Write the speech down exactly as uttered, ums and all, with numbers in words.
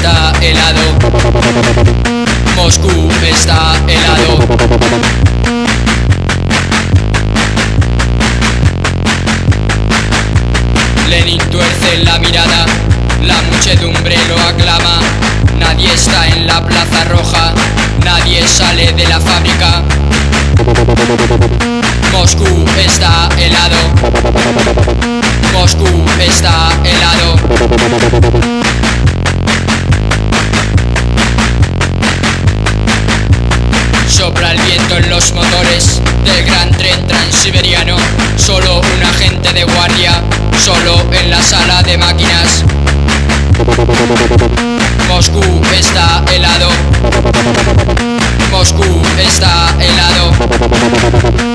está helado. Moscú está helado. Lenin tuerce la mirada, la muchedumbre lo aclama. Nadie está en la Plaza Roja, nadie sale de la fábrica. Moscú está helado. Moscú está helado. Sopla el viento en los motores del gran tren transiberiano. Solo un agente de guardia, solo en la sala de máquinas. Moscú está helado. Moscú está helado.